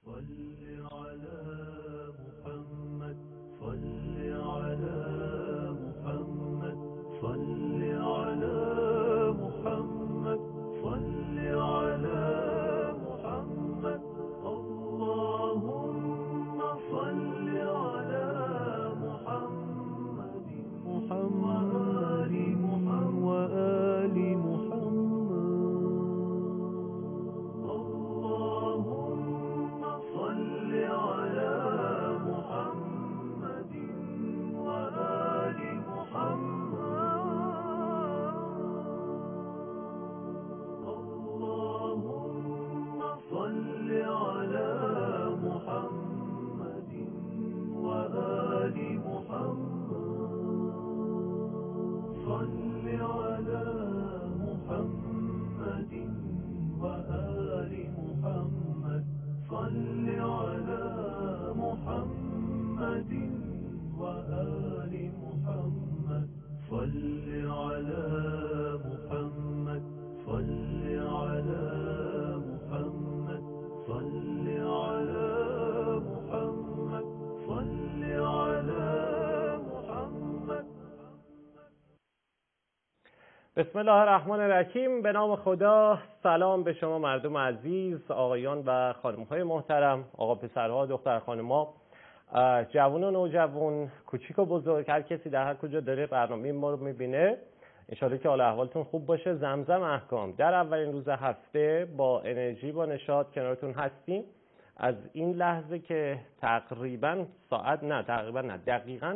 صل على محمد صل على محمد صل على محمد صل على محمد اللهم صل على محمد وآل محمد اللهم صل على محمد وآل محمد اللهم صل على محمد وآل محمد صل على محمد وآل محمد صل على محمد وآل محمد صل على محمد صل على محمد صل على محمد صل على محمد. بسم الله الرحمن الرحیم. به نام خدا. سلام به شما مردم عزیز، آقایان و خانم‌های محترم، آقا پسرها، دختر خانم‌ها، جوان و نوجوان، کوچیک و بزرگ، هر کسی در هر کجا داره برنامه ما رو می‌بینه. انشالله که حال احوالتون خوب باشه. زمزم احکام در اولین روز هفته با انرژی، با نشاط کنارتون هستیم. از این لحظه که تقریباً دقیقاً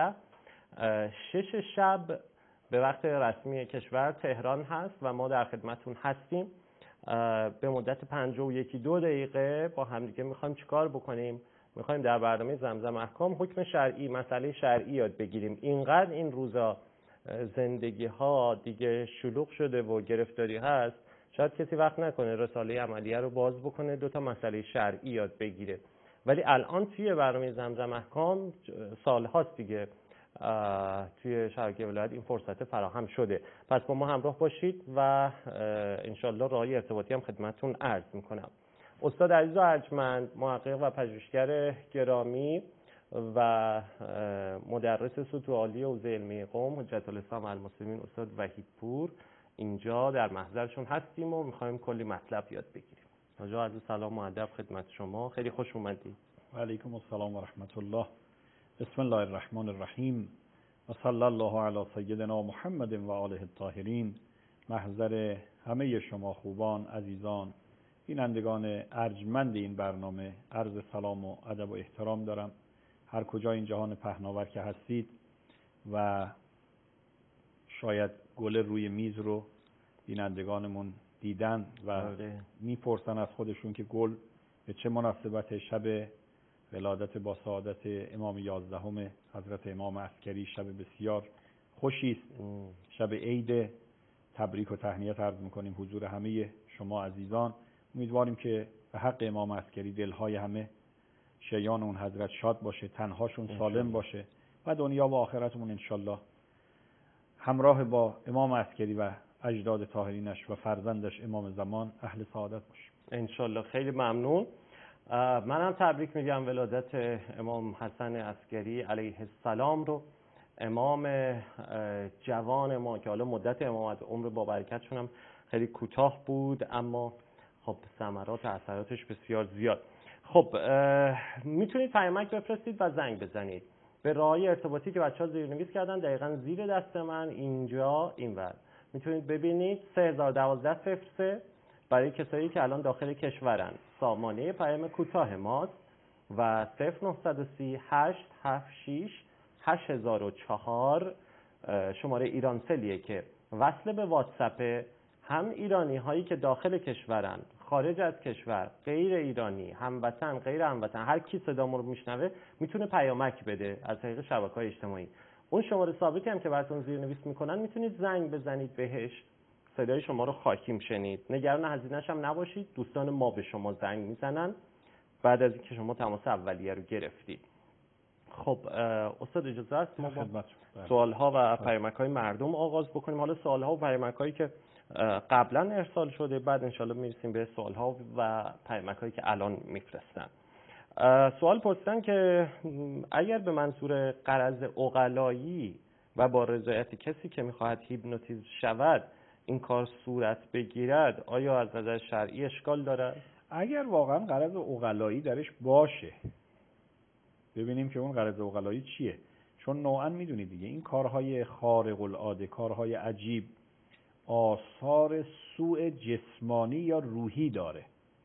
18:06 شب به وقت رسمی کشور تهران هست و ما در خدمتون هستیم. به مدت 51 دقیقه با همدیگه میخوایم چیکار بکنیم؟ میخوایم در برنامه زمزم احکام حکم شرعی، مسئله شرعی یاد بگیریم. اینقدر این روزا زندگی ها دیگه شلوغ شده و گرفتاری هست، شاید کسی وقت نکنه رساله عملیه رو باز بکنه، 2 مسئله شرعی یاد بگیره. ولی الان توی برنامه زمزم احکام سال هاست دیگه توی شبکه ولایت این فرصت فراهم شده. پس با ما همراه باشید و انشالله راهی ارتباطی هم خدمتتون عرض میکنم. استاد عزیز و ارجمند، محقق و پژوهشگر گرامی و مدرس سطوح عالی حوزه علمی قم، حجت الاسلام المسلمین، استاد وحیدپور اینجا در محضرشون هستیم و میخوایم کلی مطلب یاد بگیریم. حاج عزیز سلام و ادب خدمت شما، خیلی خوش اومدید. و علیکم السلام و رحمت الله. بسم الله الرحمن الرحیم و صلی الله علی سیدنا محمد و آله الطاهرین. محضر همه شما خوبان، عزیزان، بینندگان ارجمند این برنامه عرض سلام و ادب و احترام دارم. هر کجا این جهان پهناور که هستید و شاید گل روی میز رو بینندگانمون دیدن و میپرسن از خودشون که گل به چه مناسبت شب ولادت با سعادت امام 11 حضرت امام عسکری شب بسیار خوشی است، شب عید. تبریک و تهنیت عرض میکنیم حضور همه شما عزیزان. امیدواریم که به حق امام عسکری دلهای همه شیعان اون حضرت شاد باشه، تنهاشون سالم باشه و دنیا و آخرتمون انشالله همراه با امام عسکری و اجداد طاهرینش و فرزندش امام زمان اهل سعادت باشه انشالله. خیلی ممنون. منم تبریک میگم ولادت امام حسن عسکری علیه السلام رو، امام جوان ما که حالا مدت امامت عمر با برکتشون هم خیلی کوتاه بود، اما خب ثمرات و اثراتش بسیار زیاد. خب میتونید پیامک بفرستید و زنگ بزنید به راهی ارتباطی که بچه‌ها زیرنویس کردن دقیقاً زیر دست من اینجا اینور. میتونید ببینید 3012 برای کسایی که الان داخل کشورن. سامانه پیام کوتاه ماست و 0930 876 8004 شماره ایرانسلیه که وصل به واتساپ. هم ایرانی هایی که داخل کشورن، خارج از کشور، غیر ایرانی، هموطن، غیر هموطن، هر کی صدامو رو میشنوه میتونه پیامک بده از طریق شبکه‌های اجتماعی. اون شماره ثابتی هم که براتون زیرنویس میکنن میتونید زنگ بزنید بهش، صدای شما رو خواهیم شنید. نگران هزینه‌اش هم نباشید، دوستان ما به شما زنگ میزنن بعد از اینکه شما تماس اولیه رو گرفتید. خب استاد اجازه است ما با سوال‌ها و پیامک‌های مردم آغاز بکنیم. حالا سوال‌ها و پیامک‌هایی که قبلا ارسال شده. بعد انشالله میرسیم به سوالها و پیامک‌هایی که الان میفرستن. سوال پرسیدن که اگر به منظور غرض عقلایی و با رضایت کسی که میخواهد هیپنوتیزم شود این کار صورت بگیرد، آیا از نظر شرعی اشکال دارد؟ اگر واقعا غرض عقلایی درش باشه، ببینیم که اون غرض عقلایی چیه. چون نوعا میدونید دیگه این کارهای خارق العاده، کارهای عجیب، آثار سوء جسمانی یا روحی داره.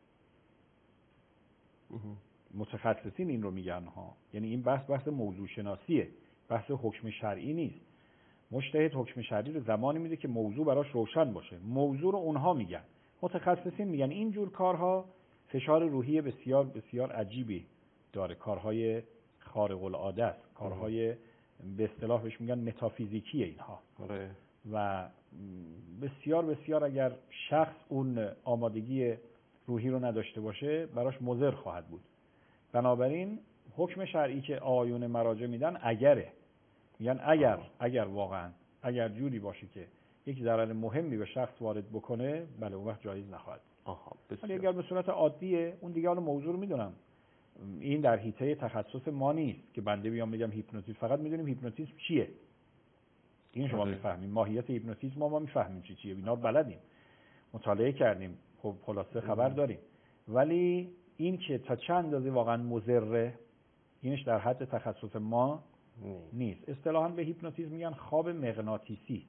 متخصصین این رو میگن ها، یعنی این بحث موضوع شناسیه، بحث حکم شرعی نیست. مجتهد حکم شرعی رو زمانی میده که موضوع براش روشن باشه. موضوع رو اونها میگن، متخصصین میگن این جور کارها فشار روحی بسیار بسیار عجیبی داره، کارهای خارق العاده است، کارهای به اصطلاح بهش میگن متافیزیکیه اینها. و بسیار بسیار اگر شخص اون آمادگی روحی رو نداشته باشه براش مضر خواهد بود. بنابراین حکم شرعی که آیون مراجع میدن میگن اگر واقعا اگر جوری باشه که یک ضرر مهمی به شخص وارد بکنه، بله اون وقت جایز نخواهد. ولی اگر به صورت عادیه، اون دیگه حالا موضوع رو میدونم، این در حیطه تخصص ما نیست که بنده بیام بگم هیپنوتیزم. فقط میدونیم هیپنوتیزم چیه، این شما میفهمیم. ماهیت هیپنوتیزم ما میفهمیم چیه، اینا رو بلدیم، مطالعه کردیم، خب خلاصه خبر داریم. ولی این که تا چند اندازه واقعا مضره، اینش در حد تخصص ما نیست. اصطلاحاً به هیپنوتیزم میگن خواب مغناطیسی.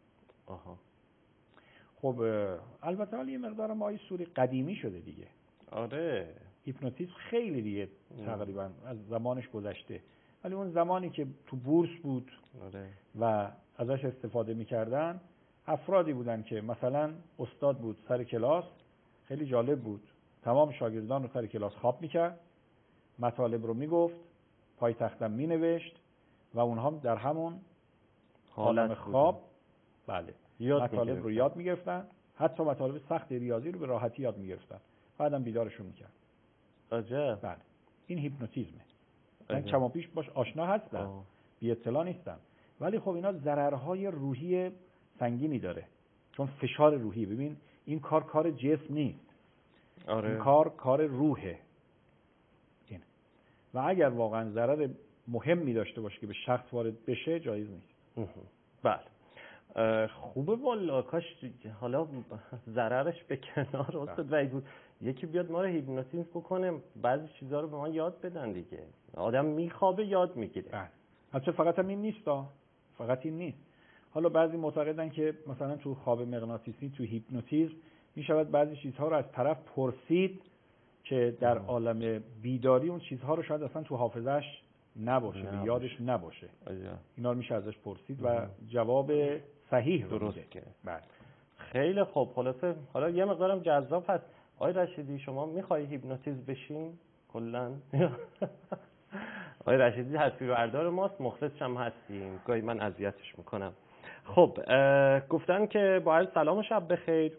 خب البته حالا یه مقدار ما سوری قدیمی شده دیگه. آره هیپنوتیزم خیلی دیگه تقریبا از زمانش گذشته. ولی اون زمانی که تو بورس بود و ازش استفاده میکردن، افرادی بودن که مثلا استاد بود سر کلاس، خیلی جالب بود، تمام شاگردان رو سر کلاس خواب میکرد، مطالب رو میگفت، پای تختم مینوشت و اونها در همون عالم خواب بله مطالب رو یاد میگرفتن، حتی مطالب سخت ریاضی رو به راحتی یاد میگرفتن، بعدم بیدارشون میکرد. عجب. بله این هیپنوتیزمه. من کم و پیش باش آشنا هستم، بی اطلاع نیستم، ولی خب اینا ضررهای روحی سنگینی داره، چون فشار روحی. ببین این کار جسم نیست. این کار روحه. این و اگر واقعا ضرر مهمی داشته باشه که به شخص وارد بشه، جایز نیست. بله خوبه والا، کاش حالا ضررش به کنار استاد بود، یکی بیاد ما رو هیپنوتیزم بکنه، بعضی چیزا رو به ما یاد بدن دیگه. آدم میخوابه یاد میگیره. حتی فقط هم این نیست، فقط این نیست. حالا بعضی معتقدن که مثلا تو خواب مغناطیسی، تو هیپنوتیزم میشود بعضی چیزها رو از طرف پرسید که در عالم بیداری اون چیزها رو شاید اصلا تو حافظش نباشه، به یادش نباشه. اینا رو میشه ازش پرسید و جواب صحیح رو درست میده. بله خیلی خوب. خلاصه حالا یه مقدارم جذاب هست. آقای رشیدی شما میخوای هیپنوتیزم بشین کلا؟ آقای رشیدی تصویربردار ماست، مخلصش هم هستیم، گاهی من اذیتش میکنم. خب گفتن که با عرض سلام و شب بخیر،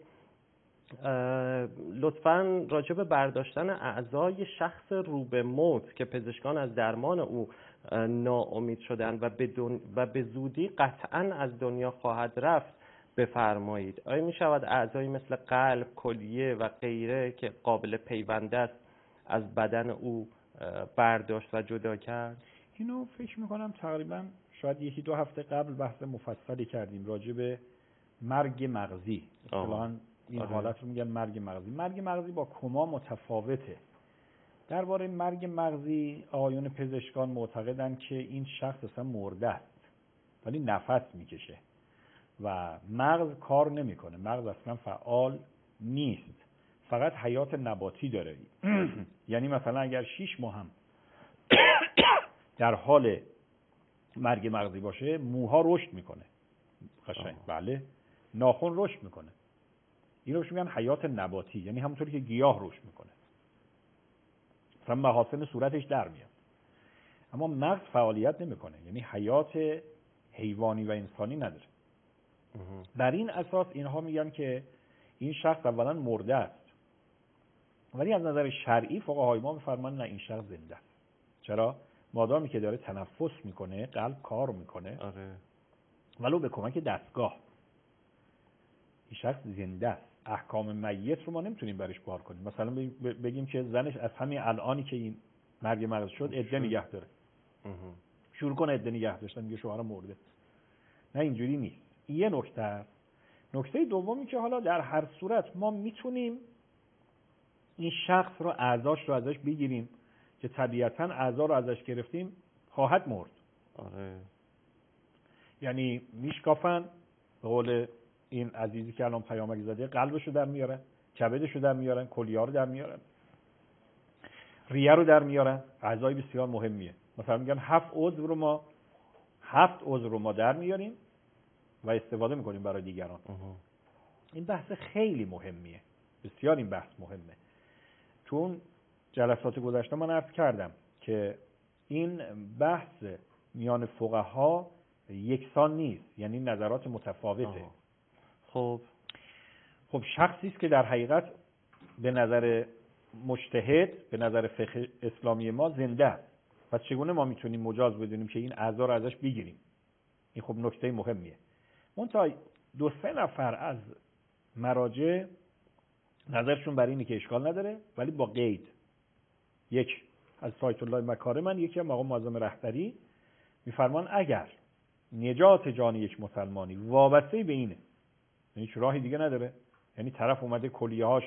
لطفاً راجع به برداشتن اعضای شخص رو به موت که پزشکان از درمان او ناامید شدند و به زودی قطعاً از دنیا خواهد رفت بفرمایید. آیا می شود اعضایی مثل قلب، کلیه و غیره که قابل پیوند است از بدن او برداشت و جدا کرد؟ اینو فکر میکنم تقریبا شاید 1-2 هفته قبل بحث مفصلی کردیم راجع به مرگ مغزی. اصطلاحاً این حالت رو میگن مرگ مغزی. مرگ مغزی با کما متفاوته. درباره مرگ مغزی آقایون پزشکان معتقدن که این شخص اصلا مرده است ولی نفس میکشه و مغز کار نمیکنه، مغز اصلا فعال نیست، فقط حیات نباتی داره. یعنی مثلا اگر 6 ماه هم در حال مرگ مغزی باشه، موها رشد میکنه قشنگ، بله، ناخن رشد میکنه. این رو میگن حیات نباتی، یعنی همونطوری که گیاه رشد میکنه، مثلا محاسن صورتش در میاد. اما مغز فعالیت نمیکنه، یعنی حیات حیوانی و انسانی نداره. بر این اساس اینها میگن که این شخص اولا مرده است، ولی از نظر شرعی فقهای ما میفرمان نه، این شخص زنده است. چرا؟ مادامی که داره تنفس میکنه، قلب کار میکنه، ولو به کمک دستگاه. این شخص زنده است. احکام میت رو ما نمیتونیم برش بار کنیم. مثلا بگیم که زنش از همین الانی که این مرگ مغز شد عده نگه داره، شروع کنه عده نگه داشتن، میگه شوهرم مرده. نه، اینجوری نیست. این یه نکته است. نکته دومی که حالا در هر صورت ما میتونیم این شخص رو اعضاش رو ازش بگیریم که طبیعتاً اعضا رو ازش گرفتیم خواهد مرد. آره. یعنی میشکافن، به قول این عزیزی که الان پیامک زده، قلبشو در میارن، کبدشو در میارن، کلیه رو در میارن، ریه رو در میارن. اعضای بسیار مهمیه. مثلا میگن 7 عضو رو ما در میاریم و استفاده میکنیم برای دیگران. این بحث خیلی مهمیه، بسیار این بحث مهمه. چون جلسات گذشته من عرض کردم که این بحث میان فقها یکسان نیست، یعنی نظرات متفاوته. خب شخصی است که در حقیقت به نظر مجتهد، به نظر فقه اسلامی ما زنده است. پس چگونه ما میتونیم مجاز بدونیم که این اعضا رو ازش بگیریم؟ این خب نکته مهمیه. منتها 2-3 نفر از مراجع نظرشون بر اینه که اشکال نداره، ولی با قید. یک از سایت الله مکارمن، یکی هم آقا معظم رهبری میفرمان اگر نجات جان یک مسلمانی وابسته به اینه، یعنی هیچ راهی دیگه نداره، یعنی طرف اومده کلیه‌هاش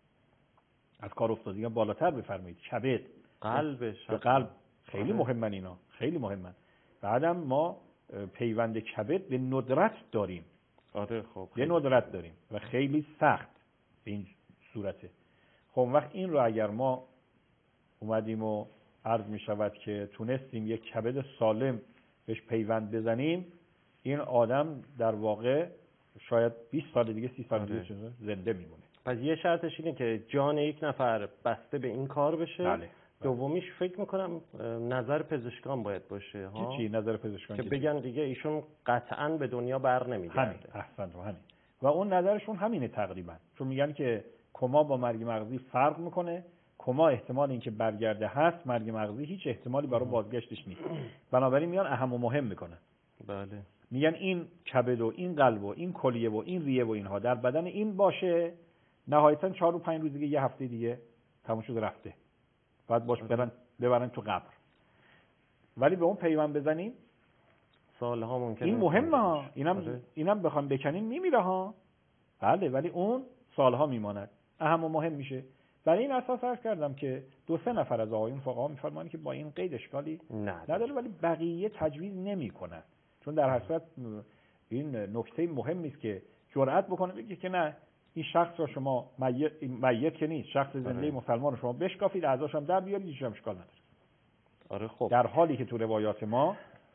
از کار افتاده، بالاتر بفرمایید کبد، قلبش، قلب خیلی مهمن، اینا خیلی مهمن. بعدم ما پیوند کبد به ندرت داریم. آره خب به ندرت داریم و خیلی سخت به این صورته. خب وقت این رو اگر ما اومدیم و عرض می شود که تونستیم یک کبد سالم بهش پیوند بزنیم، این آدم در واقع شاید 20 سال دیگه 30 سال دیگه زنده میمونه. پس یه شرطش اینه که جان یک نفر بسته به این کار بشه. بله. دومیش فکر میکنم نظر پزشکان باید باشه ها. چی نظر پزشکان؟ که بگن دیگه ایشون قطعاً به دنیا بر نمیگرده. همین، احسن رو همین. و اون نظرشون همینه تقریبا، چون میگن که کما با مرگ مغزی فرق میکنه. کما احتمال اینکه برگرده هست، مرگ مغزی هیچ احتمالی برای بازگشتش نیست. بنابراین میان اهم و مهم میکنن. بله. میگن این کبد و این قلب و این کلیه و این ریه و اینها در بدن این باشه، نهایتا 4 و 5 روز دیگه، یه هفته دیگه تموم شده رفته. بعد باش ببرن تو قبر. ولی به اون پیوند بزنیم سالها ممکنه. این مهمه ها. اینم بخوام بکنین میمیره ها. بله، ولی اون سالها میماند، اهم و مهم میشه. برای این اساس عرض کردم که 2-3 نفر از آقایون فقها میفرمایند که با این قید اشکالی نداره، ولی بقیه تجویز نمیکنن. چون در هر صورت این نکته مهمی است که جرأت بکنه بگه که نه، این شخص رو شما میت که نیست، شخص زنده مسلمان رو شما بشکافید، اعضاش هم در بیارید، هیچ اشکال نداره. آره خب. در حالی که تو روایات ما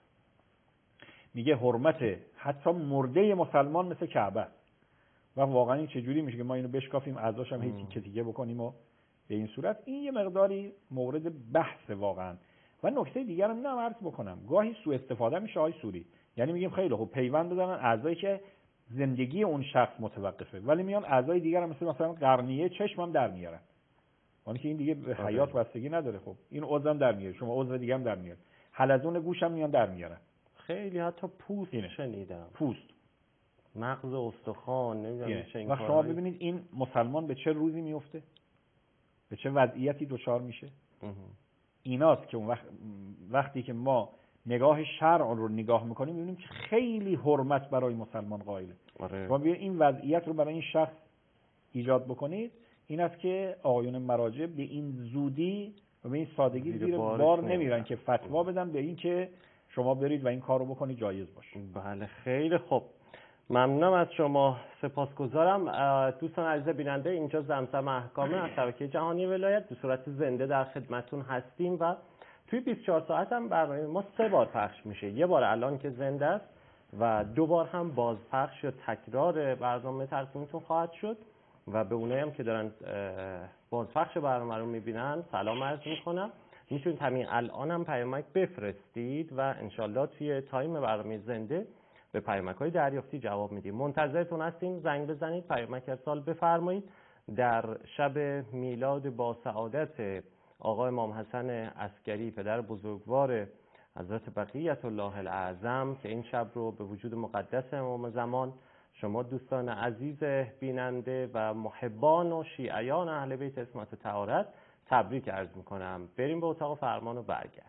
میگه حرمت حتی مرده مسلمان مثل کعبه. و واقعا این چجوری میشه که ما اینو بشکافیم، اعضاش هم هیچ تیکه بکنیم و به این صورت؟ این یه مقداری مورد بحث واقعا. و نکته دیگر هم عرض بکنم، گاهی سوء استفاده میشه آقای سوری. یعنی میگیم خیلی خوب پیوند بزنن اعضایی که زندگی اون شخص متوقفه، ولی میان اعضای دیگر هم مثلا قرنیه چشم هم در میارن، یعنی که این دیگه به حیات بستگی نداره. خب این عضو هم در میاره، شما عضو دیگه هم در میاره، حلزون گوش هم میان در میارن. خیلی حتی پوست شنیدم، پوست، مغز استخوان، نمیدونم چه این کارا. شما ببینید این مسلمان به چه روزی میفته، به چه وضعیتی دچار میشه. ایناست که اون وقتی که ما نگاه شرع رو نگاه میکنیم میبینیم که خیلی حرمت برای مسلمان قائله. شما بیاید این وضعیت رو برای این شخص ایجاد بکنید، این است که آقایون مراجع به این زودی و به این سادگی زیر بار نمیرن که فتوا بدن به این که شما برید و این کار رو بکنید جایز باشه. بله خیلی خوب، ممنونم از شما، سپاسگزارم. دوستان عزیز بیننده، اینجا زمزم احکامه از شبکه جهانی ولایت به صورت زنده در خدمتتون هستیم و توی 24 ساعت هم برنامه ما 3 بار پخش میشه. یه بار الان که زنده است و 2 بار هم بازپخش یا تکرار برنامه تقدیمتون خواهد شد و به اونایی هم که دارن بازپخش برنامه رو میبینن سلام عرض میکنم. میتونید همین الان هم پیامک بفرستید و انشالله توی تایم برنامه زنده به پیامک‌های دریافتی جواب میدیم. منتظرتون هستیم، زنگ بزنید، پیامک ارسال بفرمایید. در شب میلاد با سعادت آقا امام حسن عسکری پدر بزرگوار حضرت بقیت الله الاعظم که این شب رو به وجود مقدس امام زمان شما دوستان عزیز بیننده و محبان و شیعیان اهل بیت عصمت و طهارت تبریک عرض میکنم. بریم به اتاق فرمان و برگردیم.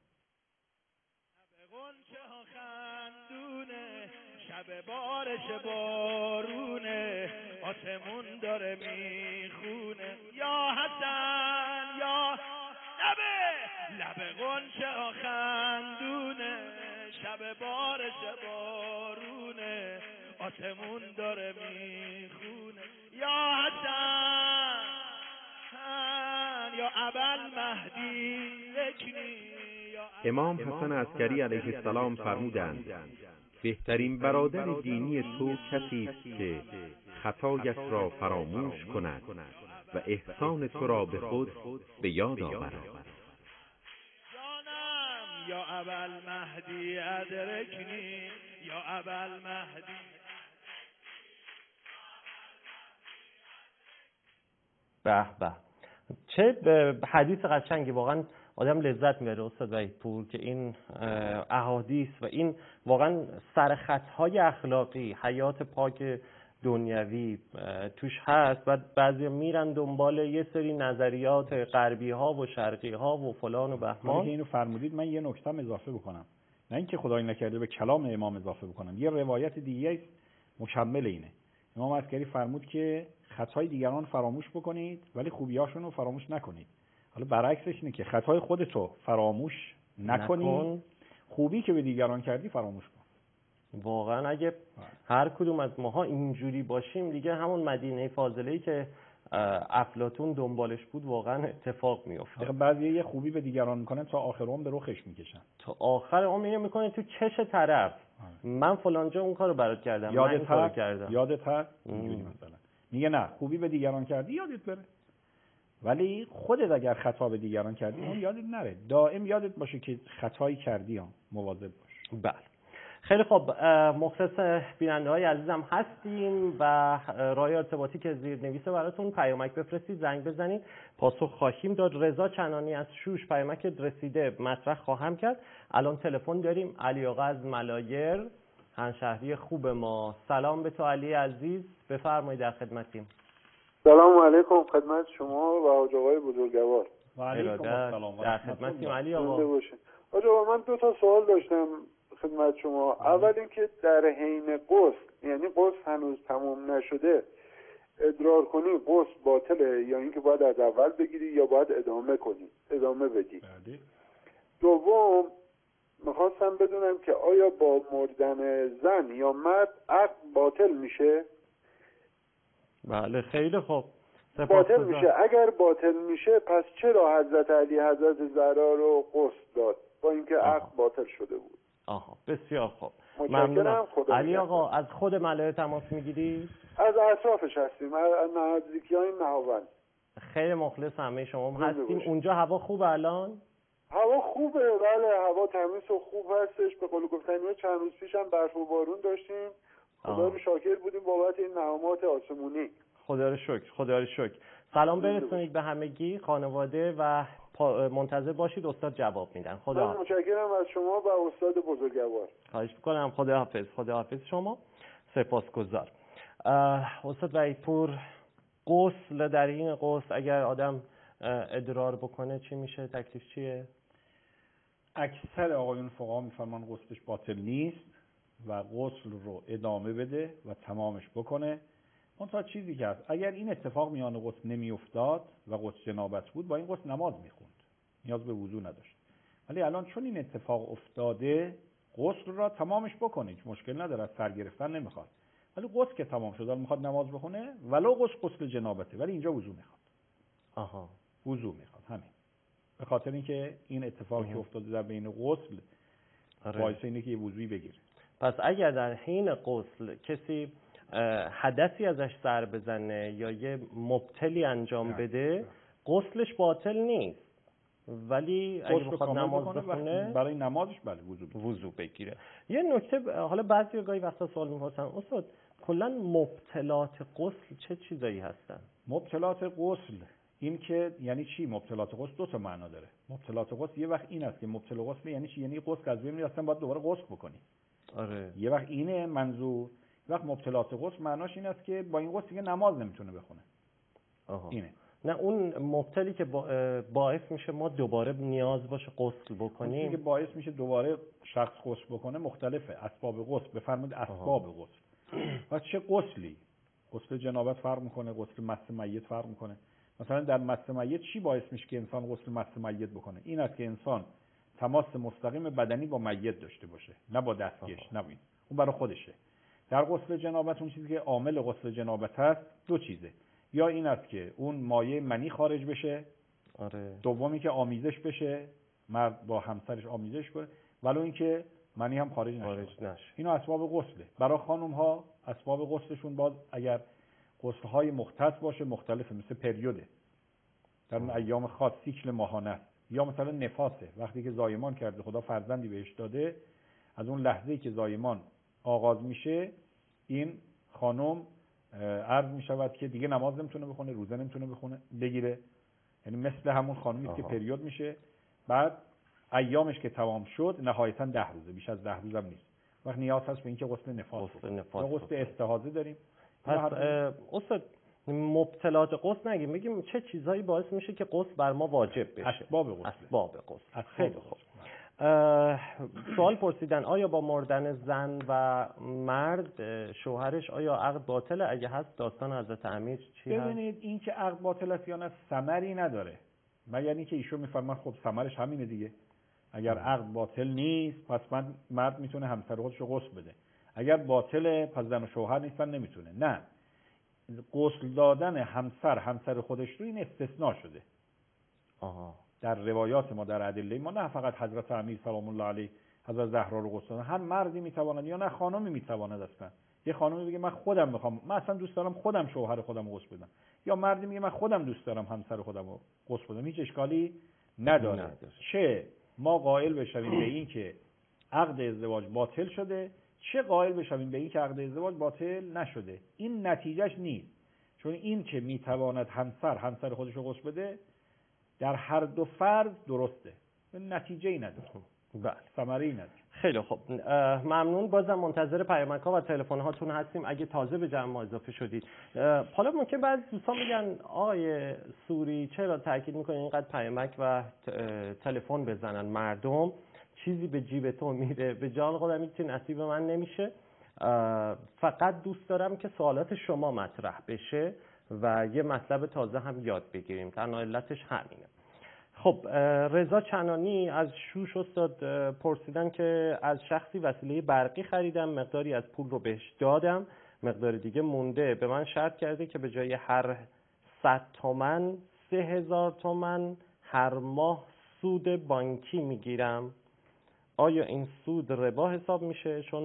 شب بارش بارونه آسمون داره میخونه یا حسن یا لب غنچه ها خندونه شب بارش بارونه آسمون داره میخونه یا حسن یا ابل مهدی رکنی. امام حسن عسکری علیه السلام فرمودند بهترین برادر دینی تو کسی است که خطایش را فراموش کند و احسان تو را به خود به یاد آورد. جانم یا ابل مهدی ادرکنی یا ابل مهدی. به به، چه حدیث قشنگی، واقعا آدم لذت میبره استاد وحیدپور که این احادیث و این واقعا سرخطهای اخلاقی حیات پاک دنیوی توش هست و بعضی میرن دنبال یه سری نظریات غربی ها و شرقی ها و فلان و بهمان. که اینو فرمودید من یه نکته اضافه بکنم، نه اینکه خدای نکرده به کلام امام اضافه بکنم، یه روایت دیگه مکمل اینه. امام عسکری فرمود که خطای دیگران فراموش بکنید ولی خوبیاشون رو فراموش نکنید. حالا برعکسش اینه که خطای خودتو فراموش نکنی، خوبی که به دیگران کردی فراموش کن. واقعا اگه هر کدوم از ماها اینجوری باشیم دیگه همون مدینه فاضله‌ای که افلاطون دنبالش بود واقعا اتفاق میفته. بعضی یه خوبی به دیگران میکنن تا آخر عمر به رخش میکشن، تا آخر عمر اینو میکنه تو چش طرف. من فلانجا اون کارو برات کردم، من این کارو کردم. یادت هست اینجوری مثلا میگه نه خوبی به دیگران کردی یادت بره، ولی خودت اگر خطا به دیگران کردی اون یادت نره. دائم یادت باشه که خطایی کردی، مواظب باش. بله خیلی خوب، مخلص بیننده های عزیزم هستیم و راه ارتباطی که زیر نویسه براتون پیامک بفرستید، زنگ بزنید، پاسخ خواهیم داد. رضا چنانی از شوش پیامک رسیده مطرح خواهم کرد. الان تلفن داریم. علی آقا از ملایر، همشهری خوب ما. سلام به تو علی عزیز، بفرمایید، در خدمتیم. سلام علیکم خدمت شما و حاج آقای بزرگوار. و علیکم السلام، در خدمتیم علی آقا. حاج آقا من 2 تا سوال داشتم خدمت شما. اول اینکه در حین غسل، یعنی غسل هنوز تمام نشده، ادرار کنی غسل باطله یا اینکه باید از اول بگیری یا باید ادامه بدی؟ دوم میخواستم بدونم که آیا با مردن زن یا مرد عقد باطل میشه؟ بله خیلی خوب، باطل میشه. اگر باطل میشه پس چرا حضرت علی حضرت زهرا رو غسل داد با اینکه عقد باطل شده بود؟ آها بسیار خوب، ممنونم. علی آقا از خود ملایر تماس میگیری؟ از اطرافش هستیم، از نزدیکی‌های نهاوند. خیلی مخلص همه شما هستیم. اونجا هوا خوبه الان؟ هوا خوبه، بله هوا تمیز و خوب هستش. به قول گفتنی چند روز پیش هم برف و بارون داشتیم. خدا رو شاکر بودیم بابت این نعمات آسمونی. خدا رو شکر، خدا رو شکر. سلام برسونید به همگی، خانواده و منتظر باشید استاد جواب میدن. خدا من متشکرم از شما و استاد بزرگوار. خواهش میکنم. خدا حافظ. خدا حافظ شما. سپاسگزار. استاد وحیدپور، غسل، در این غسل اگر آدم ادرار بکنه چی میشه؟ تکلیف چیه؟ اکثر آقایون فقها میفرمان غسلش باطل نیست و غسل رو ادامه بده و تمامش بکنه. منتها چیزی که هست، اگر این اتفاق میان غسل نمیافتاد و غسل جنابت بود با این غسل نماز میخوند، نیاز به وضو نداشت. ولی الان چون این اتفاق افتاده غسل را تمامش بکنه، هیچ مشکل نداره، از سر گرفتن نمیخواد. ولی غسل که تمام شد میخواد نماز بخونه، ولو غسل جنابته، ولی اینجا وضو میخواد. آها، وضو میخواد همین. به خاطر اینکه این اتفاقی که افتاده در بین غسل باعث اینه که یه وضویی بگیره. پس اگر در حین غسل کسی حدثی ازش سر بزنه یا یه مبتلی انجام بده، غسلش باطل نیست، ولی اگه بخواد نماز بخونه برای نمازش بله وضو بگیره. یه نکته، حالا بعضی گاهی وقتا سوال می‌پرسن استاد کلا مبتلات غسل چه چیزایی هستن؟ مبتلات غسل این که یعنی چی؟ مبتلات غسل 2 تا معنا داره. مبتلات غسل یه وقت این است که مبتل غسل یعنی چی؟ یعنی غسل از بین میاد اصلا باید دوباره غسل بکنی. آره. یه وقت اینه منظور، وقت مبتلات غسل معناش این است که با این غسل دیگه نماز نمیتونه بخونه. اینه. نه اون مبتلی که باعث میشه ما دوباره نیاز باشه غسل بکنیم. چیزی که باعث میشه دوباره شخص غسل بکنه مختلفه. اسباب غسل، بفرمایید اسباب غسل. و چه غسلی؟ غسل جنابت فرق میکنه، غسل مس میت فرق میکنه. مثلا در مس میت چی باعث میشه که انسان غسل مس میت بکنه؟ این است که انسان تماس مستقیم بدنی با میت داشته باشه، نه با دستکش، نه اون برای خودشه. در غسل جنابت اون چیزی که عامل غسل جنابت هست دو چیزه. یا این است که اون مایع منی خارج بشه، دومی که آمیزش بشه، مرد با همسرش آمیزش کنه، ولو اینکه منی هم خارج نشه. اینا اسباب غسله. برای خانم ها اسباب غسلشون باز اگر غسل های مختص باشه مختلفه، مثل پریوده در اون ایام خاص، سیکل ماهانه است، یا مثلا نفاسه، وقتی که زایمان کرده خدا فرزندی بهش داده، از اون لحظه‌ای که زایمان آغاز میشه این خانم عرض میشود که دیگه نماز نمیتونه بخونه، روزه نمیتونه بگیره، یعنی مثل همون خانومی که پریود میشه. بعد ایامش که تمام شد نهایتا 10 روزه، بیش از 10 روز هم نیست، وقت نیاز هست به اینکه غسل نفاس یا غسل استحاضه داریم. پس استاد مبتلات غسل نگیم، بگیم چه چیزایی باعث میشه که غسل بر ما واجب بشه. اسباب غسل. خیلی خوب. سوال پرسیدن آیا با مردن زن و مرد شوهرش آیا عقد باطله؟ اگه هست داستان حضرت امیر چی هست؟ ببینید این که عقد باطل است یا نه ثمری نداره، مگر اینکه ایشون میفرمان خب ثمرش همینه دیگه. اگر عقد باطل نیست پس مرد میتونه همسر خودش رو غسل بده، اگر باطله پس زن و شوهر نیستن نمیتونه. نه، غسل دادن همسر خودش رو این استثناء شده. در روایات ما، در ادله ما، نه فقط حضرت امیر سلام الله علیه حضرت زهرا رو غسل دادن، هم مردی میتواند یا نه خانمی میتواند. اصلا یه خانمی بگه من خودم میخوام، من اصلا دوست دارم خودم شوهر خودم رو غسل بدم، یا مردی میگه من خودم دوست دارم همسر خودم رو غسل بدم، هیچ اشکالی نداره. چه ما قائل بشویم به این که عقد ازدواج باطل شده، چه قائل بشویم به این که عقد ازدواج باطل نشده، این نتیجهش نیست. چون این که میتواند همسر خودش رو غسل بده در هر دو فرض درسته، نتیجه‌ای نداره. بله، ثمره‌ای نداره. خیلی خوب، ممنون. بازم منتظر پیامک‌ها و تلفن‌هاتون هستیم اگه تازه به جمع ما اضافه شدید. حالا ممکن بعضی دوستان بگن آقای سوری چرا تاکید می‌کنید اینقدر پیامک و تلفن بزنن؟ مردم چیزی به جیب تو میره، به جان خودم هیچ نصیب من نمیشه. فقط دوست دارم که سوالات شما مطرح بشه و یه مطلب تازه هم یاد بگیریم. تنها علتش همینه. خب، رضا چنانی از شوش استاد پرسیدن که از شخصی وسیله برقی خریدم، مقداری از پول رو بهش دادم، مقدار دیگه مونده، به من شرط کرده که به جای هر 100 تومن 3000 تومن هر ماه سود بانکی میگیرم. آیا این سود ربا حساب میشه چون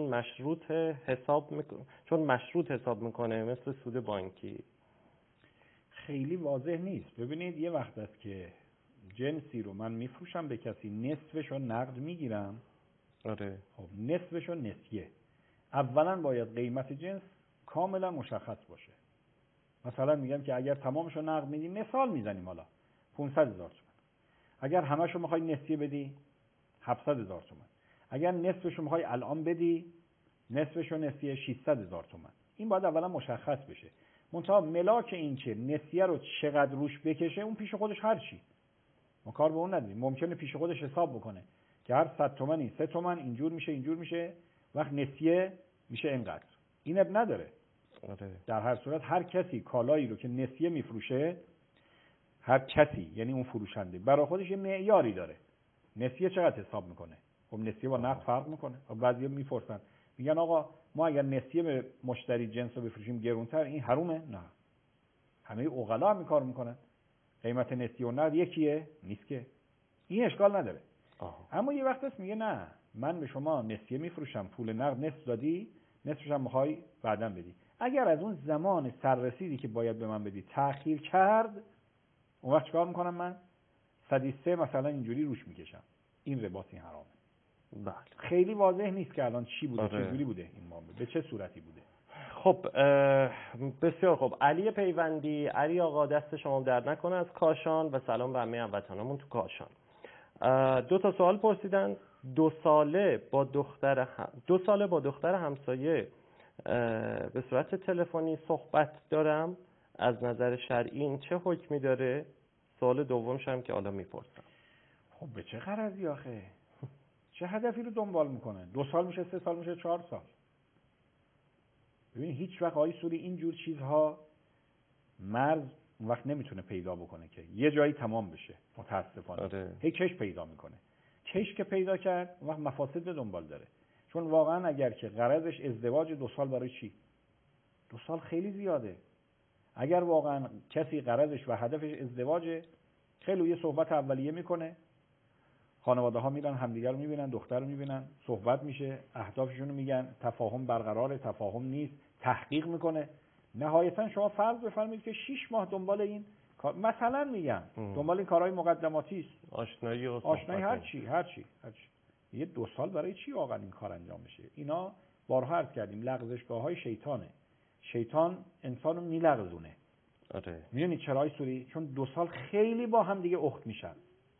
مشروط حساب میکنه مثل سود بانکی؟ خیلی واضح نیست. ببینید یه وقت است که جنسی رو من میفروشم به کسی، نصفش رو نقد میگیرم. خب نصفش رو نسیه. اولا باید قیمت جنس کاملا مشخص باشه. مثلا میگم که اگر تمامش رو نقد میدی، مثال میزنیم حالا 500,000 تومان، اگر همش رو میخوای نسیه بدی 700,000 تومان، اگر نصفش رو میخوای الان بدی، نصفش رو نسیه 600,000 تومان. این باید اولا مشخص بشه. منتها ملاک این که نسیه رو چقدر روش بکشه اون پیش خودش هر چی، ما کار به اون نداریم. ممکنه پیش خودش حساب بکنه که هر 100 تومانی 3 تومن اینجور میشه، وقت نسیه میشه اینقدر. این اب نداره. در هر صورت هر کسی کالایی رو که نسیه میفروشه، هر کسی یعنی اون فروشنده برای خودش یه معیاری داره. نسیه چقدر حساب میکنه؟ خب نسیه با نقد فرق میکنه. بعضیا میپرسن میگن آقا ما اگر نسیه به مشتری جنس رو بفروشیم گرونتر این حرومه؟ نه، همه عقلا هم این کار میکنن. قیمت نسیه و نقد یکیه؟ نیست که. این اشکال نداره. اما یه وقت هست میگه نه من به شما نسیه میفروشم، پول نقد نصف دادی، نصفش هم میخوای بعداً بدی. اگر از اون زمان سررسیدی که باید به من بدی تأخیر کرد، اون وقت چیکار میکنم من؟ 103 مثلا اینجوری روش میکشم. این رباست، این حرامه. بله. خیلی واضح نیست که الان چی بوده، چه جوری بوده این معامله، به چه صورتی بوده. خب بسیار خوب. علی پیوندی، علی آقا دست شما درد نکنه از کاشان و سلام به همه هموطنامون تو کاشان. 2 تا سوال پرسیدن. 2 ساله با دختر همسایه به صورت تلفنی صحبت دارم، از نظر شرعی این چه حکمی داره؟ سوال دومش هم که حالا میپرسم. خب به چه غرضی آخه؟ چه هدفی رو دنبال میکنه؟ 2 سال میشه، 3 سال میشه، 4 سال. ببین هیچ وقت آقای سوری اینجور چیزها مرز اون وقت نمیتونه پیدا بکنه که یه جایی تمام بشه. متاسفانه آره. هی کش پیدا میکنه. کش که پیدا کرد اون وقت مفاسد دنبال داره. چون واقعا اگر که غرضش ازدواج 2 سال برای چی؟ 2 سال خیلی زیاده. اگر واقعا کسی غرضش و هدفش ازدواجه، خیلی یه صحبت اولیه میکنه، خانواده ها میرن همدیگر رو میبینن، دختر رو میبینن، صحبت میشه، اهدافشون رو میگن، تفاهم برقراره، تفاهم نیست، تحقیق میکنه. نهایتا شما فرض بفرمایید که 6 ماه دنبال این مثلا میگم دنبال این کارهای مقدماتی است، آشنایی هر چی. یه 2 سال برای چی واقعا این کار انجام بشه؟ اینا بارها عرض کردیم لغزشگاه‌های شیطانه. شیطان انسانو میلغزونه. آره. میدونید چرا سوری؟ چون 2 سال خیلی با هم دیگه اخت میشن،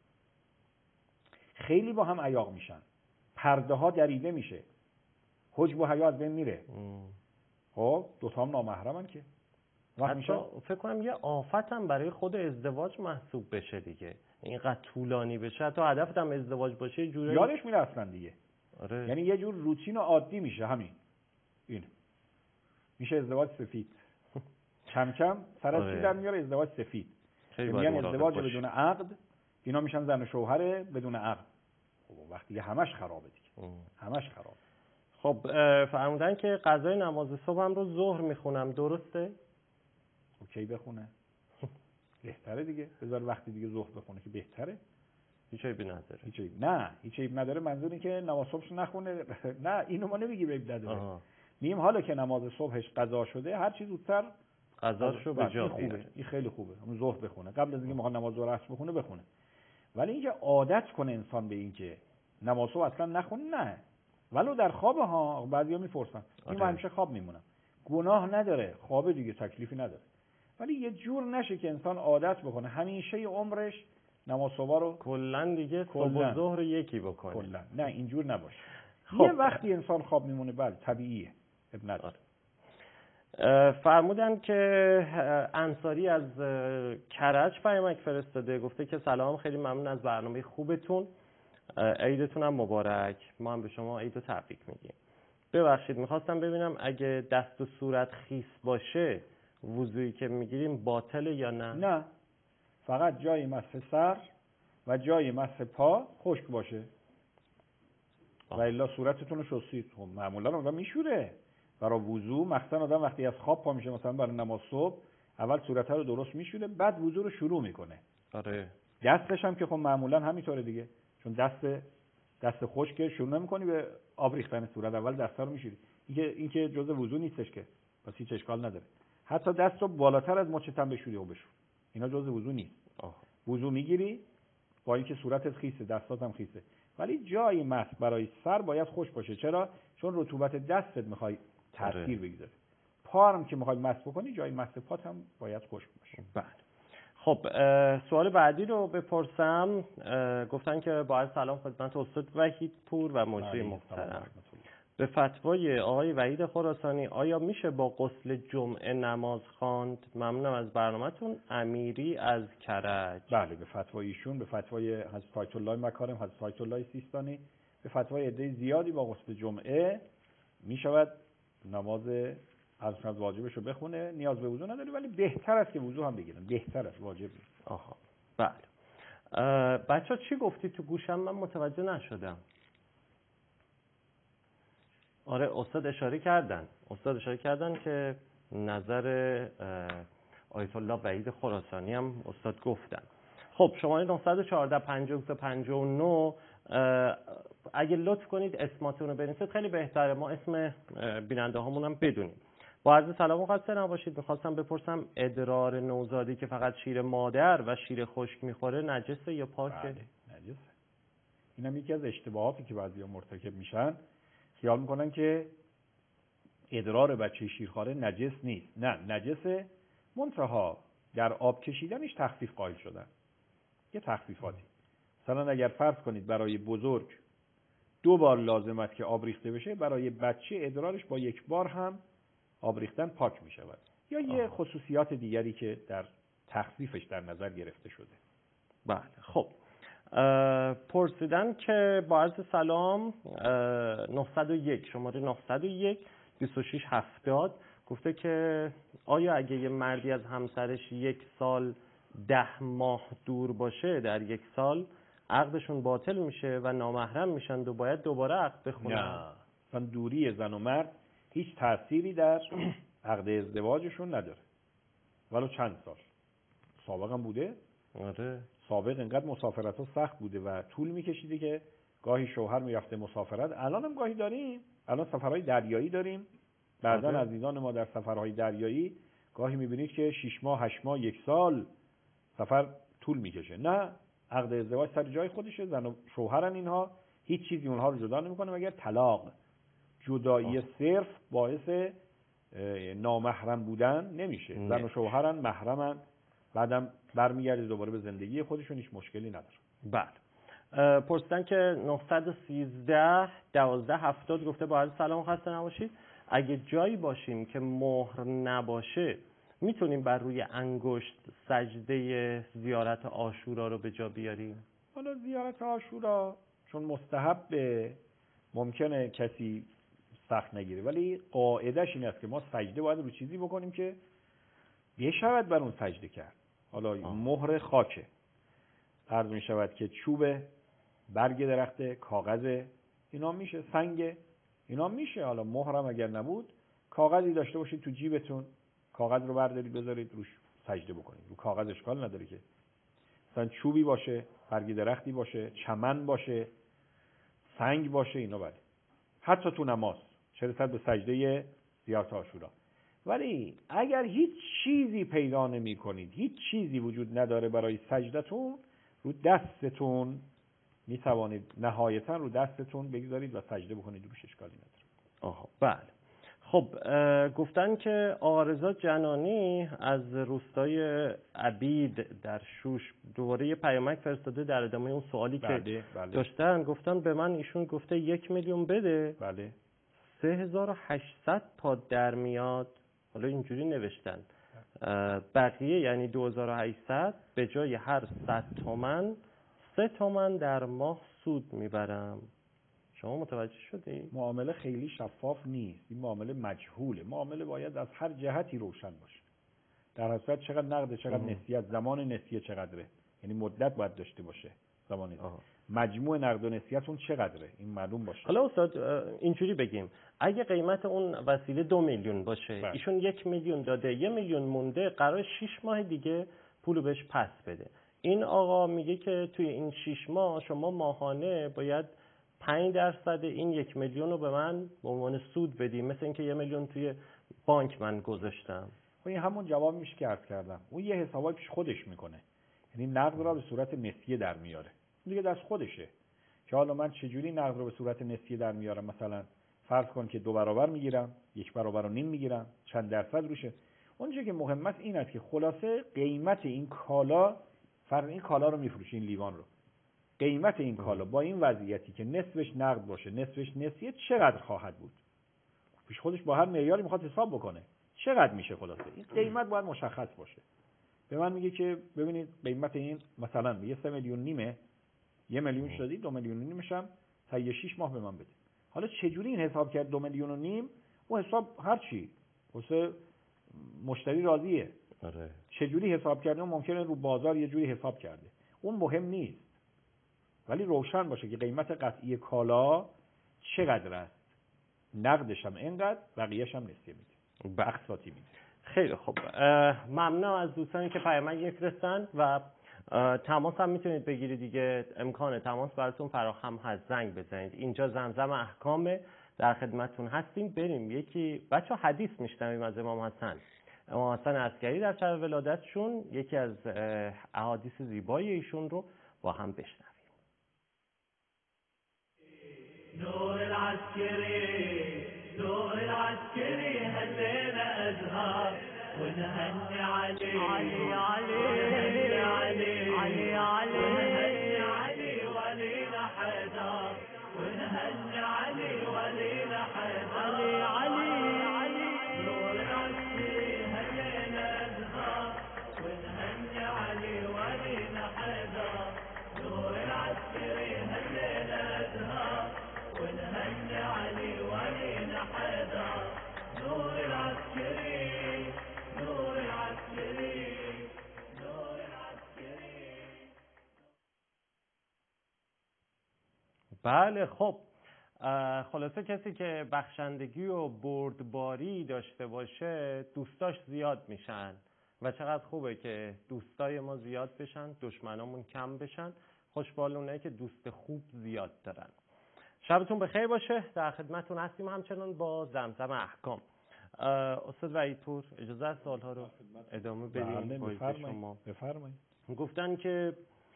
خیلی با هم عیاق میشن، پرده ها دریده میشه، حجب و حیا از بین میره. خب 2 تا هم نامحرمن که حتی فکر کنم یه آفت هم برای خود ازدواج محسوب بشه دیگه، اینقدر طولانی بشه. حتی هدفت هم ازدواج باشه جوری یادش میره اصلا دیگه. آره. یعنی یه جور روتین و عادی میشه. همین این میشه ازدواج سفید. کم کم سر از چی در میاره؟ ازدواج سفید. میگن ازدواج بدون عقد، اینا میشن زن و شوهر بدون عقد. خب وقتی همش خرابه دیگه. همش خرابه. خب فرمودن که قضای نماز صبح هم رو ظهر میخونم، درسته؟ اوکی بخونه. بهتره دیگه. بذار وقتی دیگه ظهر بخونه که بهتره. هیچ عیبی نداره. هیچ عیب نداره. منظور این که نماز صبحش نخونه. نه اینو ما نمیگیم عیب نداره. میگیم حالا که نماز صبحش قضا شده هر چیز زودتر قضاشو به جا بیاره. این خیلی خوبه. اون ظهر بخونه. قبل از اینکه میخواد نماز ظهر عصر بخونه. ولی اینکه عادت کنه انسان به این که نماز صبح اصلا نخونه، نه. ولو در خواب ها بعضیا میپرسن این همیشه خواب میمونم. گناه نداره، خواب دیگه تکلیفی نداره. ولی یه جور نشه که انسان عادت بکنه همیشه عمرش نماز صبح رو کلا دیگه صبح و ظهر یکی بکنه. کلا نه اینجور نباشه. خب. یه وقتی انسان خواب میمونه بله طبیعیه. اب نداره. فرمودن که انصاری از کرج پیامک فرستاده، گفته که سلام، خیلی ممنون از برنامه خوبتون، عیدتون هم مبارک. ما هم به شما عید و تبریک میگیم. ببخشید میخواستم ببینم اگه دست و صورت خیس باشه وضوئی که میگیریم باطله یا نه؟ نه، فقط جای مسح سر و جای مسح پا خشک باشه. و الا صورتتون رو شستید. خب معمولا آدم میشوره برای وضو، مخصوصا آدم وقتی از خواب پا میشه مثلا برای نماز صبح، اول صورتها رو درست میشوره بعد وضو رو شروع میکنه. آره. دستش هم که خب معمولا همینطوره دیگه، چون دست خشک شروع نمی‌کنی به آب ریختن صورت، اول دستا رو میشوری. این که جزء وضو نیستش که، پس هیچ اشکال نداره. حتی دست رو بالاتر از مچ تن بشوری و بشور، اینا جزء وضو نیست. وضو میگیری با اینکه صورتت خیسه، دستات هم خیسه، ولی جای مسح برای سر باید خشک باشه. چرا؟ چون رطوبت دستت میخوای تاثیر بگذاره. پا هم که میخوای مسح بکنی جای مسح پات هم باید خشک باشه. بله. خب سوال بعدی رو بپرسم. گفتن که با عرض سلام خدمت استاد وحید پور و مجری محترم، به فتوای آقای وحید خراسانی آیا میشه با غسل جمعه نماز خواند؟ ممنونم از برنامه‌تون. امیری از کرج. بله، به فتوای ایشون، به فتوای حضرت آیت الله مکارم، حضرت آیت الله سیستانی، به فتوای عده زیادی با غسل جمعه میشود نماز از واجبش رو بخونه، نیاز به وضو نداره، ولی بهتر است که وضو هم بگیرن، بهتر است، واجب نیست. آها بله. بچه‌ها چی گفتی تو گوشم؟ من متوجه نشدم. آره استاد اشاره کردن که نظر آیت الله وحید خراسانی هم استاد گفتن. خب شماره 914 5359 اگه لطف کنید اسماتون رو بنویسید خیلی بهتره، ما اسم بیننده هامون هم بدونیم. با عرض سلام و خسته نباشید. میخواستم بپرسم ادرار نوزادی که فقط شیر مادر و شیر خشک میخوره نجسه یا پاکه؟ بله نجسه. اینم یکی از اشتباهاتی که بعضیا مرتکب میشن، خیال میکنن که ادرار بچه شیرخواره نجس نیست. نه، نجسه، منتها در آب کشیدنش تخفیف قائل شدن. یه تخفیفاتی. مثلا اگر فرض کنید برای بزرگ 2 بار لازمت که آب ریخته بشه، برای بچه ادرارش با 1 بار هم آب ریختن پاک می شود، یا یه خصوصیات دیگری که در تخفیفش در نظر گرفته شده. بله. خب پرسیدن که با عرض سلام 901 شماره 901 2670 گفته که آیا اگه یه مردی از همسرش 1 سال 10 ماه دور باشه در 1 سال عقدشون باطل میشه و نامحرم میشن و باید دوباره عقد بخونن؟ نه، مثلا دوری زن و مرد هیچ تأثیری در عقد ازدواجشون نداره، ولو چند سال. سابقا بوده؟ آره. سابق اینقدر مسافرت ها سخت بوده و طول میکشیده که گاهی شوهر میرفته مسافرت. الان هم گاهی داریم، الان سفرهای دریایی داریم. بعضا عزیزان ما در سفرهای دریایی گاهی میبینید که 6 ماه 8 ماه 1 سال سفر طول میکشه. نه، عقد ازدواج سر جای خودشه، زن و شوهرن، اینها هیچ چیزی اونها رو جدا نمیکنه مگر طلاق. جدایی صرف باعث نامحرم بودن نمیشه. زن و شوهرن، محرمن، بعدم برمیگرده دوباره به زندگی خودشون، هیچ مشکلی نداره. بله. پرسیدن که 913 1270 گفته با عرض سلام خسته نباشید، اگه جایی باشیم که مهر نباشه میتونیم بر روی انگشت سجده زیارت عاشورا رو به جا بیاریم؟ حالا زیارت عاشورا چون مستحبه ممکنه کسی سخت نگیره، ولی قاعدش این است که ما سجده باید رو چیزی بکنیم که بشود بر اون سجده کرد. حالا مهر خاکه، عرض می شود که چوب، برگ درخت، کاغذ، اینا میشه، سنگ، اینا میشه. حالا مهرم اگر نبود کاغذی داشته باشید تو جیبتون، کاغذ رو بردارید بذارید روش سجده بکنید. رو کاغذ اشکال نداره که، مثلا چوبی باشه، برگ درختی باشه، چمن باشه، سنگ باشه، اینا بله. حتی تو نماز چه رسد به سجده زیارت عاشورا. ولی اگر هیچ چیزی پیدا نمی کنید، هیچ چیزی وجود نداره برای سجدتون، رو دستتون می توانید نهایتا رو دستتون بگذارید و سجده بکنید، روش اشکالی نداره. بله. خب گفتن که آرزا جنانی از روستای عبید در شوش دوباره یه پیامک فرستاده در ادامه اون سوالی که داشتن. گفتن به من ایشون گفته 1 میلیون بده، بله 3800 تا در میاد. حالا اینجوری نوشتن بقیه یعنی 2800 به جای هر 100 تومن 3 تومن در ماه سود میبرم. شما متوجه شدی؟ معامله خیلی شفاف نیست، این معامله مجهوله. معامله باید از هر جهتی روشن باشه. در حسابت چقدر نقد، چقدر نسیت، زمان نسیه چقدره، یعنی مدت باید داشته باشه زمان نسیه. مجموع نقد و نسیتون چقدره این معلوم باشه. حالا استاد اینجوری بگیم اگه قیمت اون وسیله 2 میلیون باشه، ایشون 1 میلیون داده، 1 میلیون مونده، قرار 6 ماه دیگه پولو بهش پس بده. این آقا میگه که توی این 6 ماه شما ماهانه باید 5% این 1 میلیون رو به من به عنوان سود بدیم، مثل اینکه 1 میلیون توی بانک من گذاشتم. این همون جواب میشه که عرض کردم. اون یه حسابی پیش خودش میکنه، یعنی نقد را به صورت نسیه در میاره. دیگه دست خودشه که حالا من چجوری نقد رو به صورت نسیه در میارم. مثلا فرض کن که 2 برابر میگیرم، 1.5 برابر میگیرم، چند درصد روشه. اون چیزی که مهم است این است که خلاصه قیمت این کالا، فرض این کالا رو میفروشی، این لیوان رو، قیمت این کالا با این وضعیتی که نصفش نقد باشه نصفش نسیه چقدر خواهد بود. پیش خودش با هر معیاری میخواد حساب بکنه چقدر میشه. خلاصه این قیمت باید مشخص باشه. به من میگه که ببینید قیمت این مثلا میگه 3 میلیون نیمه، 1 میلیون شدی، 2 میلیون و نیمش هم تا 6 ماه به من بده. حالا چجوری این حساب کرد 2 میلیون و نیم؟ اون حساب هر چی واسه مشتری راضیه. آره. چجوری حساب کرده ممکنه رو بازار یه جوری حساب کرده، اون مهم نیست، ولی روشن باشه که قیمت قطعی کالا چقدر است، نقدش هم اینقدر، بقیه‌ش هم نسیه میده، بخصاتی میده. خیلی خوب، ممنونم از دوستانی که پیامک میفرستن و تماس هم میتونید بگیرید دیگه، امکان تماس براتون فراهم هست، زنگ بزنید. اینجا زمزم احکام، در خدمتتون هستیم. بریم یکی بچه حدیث میشنویم از امام حسن عسکری در شب ولادتشون، یکی از احادیث زیبای ایشون رو با هم بشنویم. نور العسكري هلينا أزهار ونهني علي ولينا حيدر ونهني علي ولينا حيدر نور بله خب خلاصه کسی که بخشندگی و بردباری داشته باشه دوستاش زیاد میشن و چقدر خوبه که دوستای ما زیاد بشن، دشمنامون کم بشن. خوشبال اونایی که دوست خوب زیاد دارن. شبتون بخیر باشه. در خدمتتون هستیم همچنان با زمزم احکام. استاد وحیدپور اجازه است سوالها رو ادامه بدیم؟ بفرمایید. گفتن که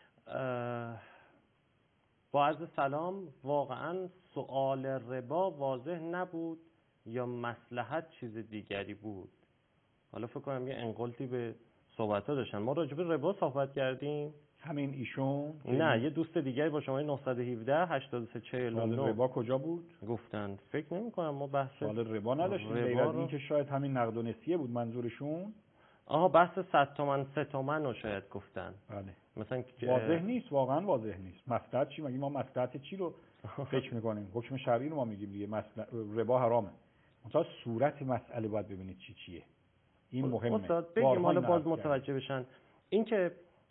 با عرض سلام، واقعا سؤال ربا واضح نبود یا مصلحت چیز دیگری بود؟ حالا فکر کنم یه انقلتی به صحبت‌ها داشتن. ما راجع به ربا صحبت کردیم. همین ایشون؟ نه، یه دوست دیگری با شماره 917 8349. ربا کجا بود؟ گفتن فکر نمی‌کنم ما بحث سوال ربا نداشتیم، غیر از این که شاید همین نقد و نسیه بود منظورشون. بحث 100 تومن 3 تومن رو شاید گفتن. بله. مثلا واضح نیست، واقعا واضح نیست. مصلحت چی؟ مگه ما مصلحت چی رو فکر می‌کنیم؟ حکم شرعی رو ما میگیم دیگه. ربا حرامه. مثلا صورت مسئله باید ببینید چیه. این مهمه. استاد بگیم حالا باز متوجه بشن. این که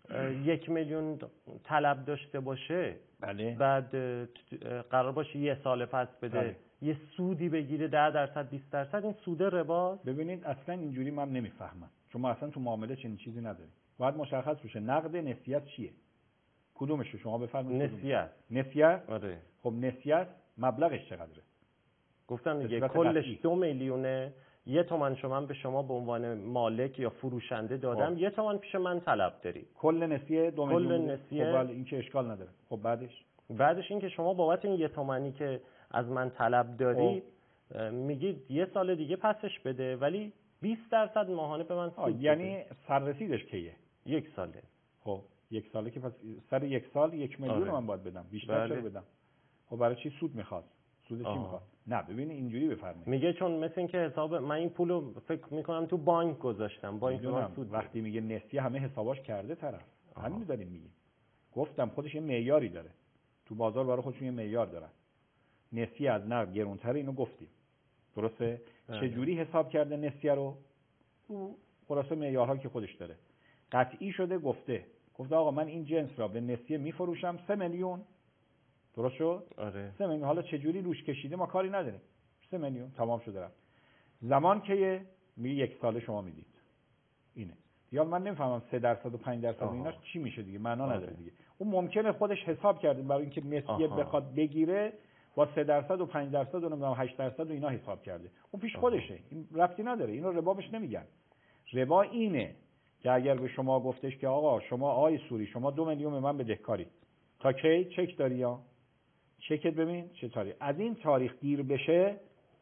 1 میلیون طلب داشته باشه، بله. بعد قرار باشه یه سال پس بده، بله. یه سودی بگیره 10% 20%، این سود ربا؟ ببینید اصلا اینجوری من نمیفهمم، چون ما اصلا تو معامله چنین چیزی نداریم. باید مشخص بشه نقد نسیت چیه، کدومشه. شما بفرمایید. نسیت. آره. خب نسیت مبلغش چقدره؟ گفتم دیگه کلش 2 میلیونه. 1 تومن شما به شما به عنوان مالک یا فروشنده دادم، 1 تومن پیش من طلب داری. کل نسیه 2 میلیون. کل نسیه. خب این که اشکال نداره. خب بعدش این که شما بابت این 1 تومنی که از من طلب داری میگید 1 سال دیگه پسش بده، ولی 20% ماهانه به من سود بده. یعنی سررسیدش کیه؟ 1 ساله. خب 1 ساله که پس سر 1 سال 1 میلیون من باید بدم. بیشتر چرا بدم؟ خب برای چی سود میخواد؟ سود چی میخواد؟ نه ببینید اینجوری بفرمایید. میگه چون مثل این که حساب من این پولو فکر میکنم تو بانک گذاشتم، بانک من سود. وقتی میگه نسیه همه حساباش کرده طرف. همین داریم میگیم. گفتم خودش یه معیاری داره. تو بازار برای خودشون یه معیار دارن. نسیه از نقد گرونتره، اینو گفتیم. درسته؟ چه جوری حساب کرده نسیه رو؟ خلاصه معیارها که خودش داره. قطعی شده گفته آقا من این جنس را به نسیه میفروشم 3 میلیون. درست شد؟ آره. 3 میلیون. حالا چه جوری روش کشیده ما کاری نداریم. 3 میلیون تمام شده رفت. زمان که میگه 1 ساله شما میدید. اینه. یا من نمیفهمم 3% و 5% ایناش چی میشه دیگه، معنا نداره دیگه. اون ممکنه خودش حساب کرده برای اینکه نسیه بخواد بگیره با 3% و 5% و نمیدونم 8% و اینا حساب کرده. اون پیش خودشه. این ربطی نداره. اینو ربا بهش نمیگن. ربا اینه که اگر به شما گفتش که آقا شما آقای سوری شما 2 میلیون به من بدهکاری، تا کی چک داری؟ یا چکت ببین چه تاریخ، از این تاریخ دیر بشه،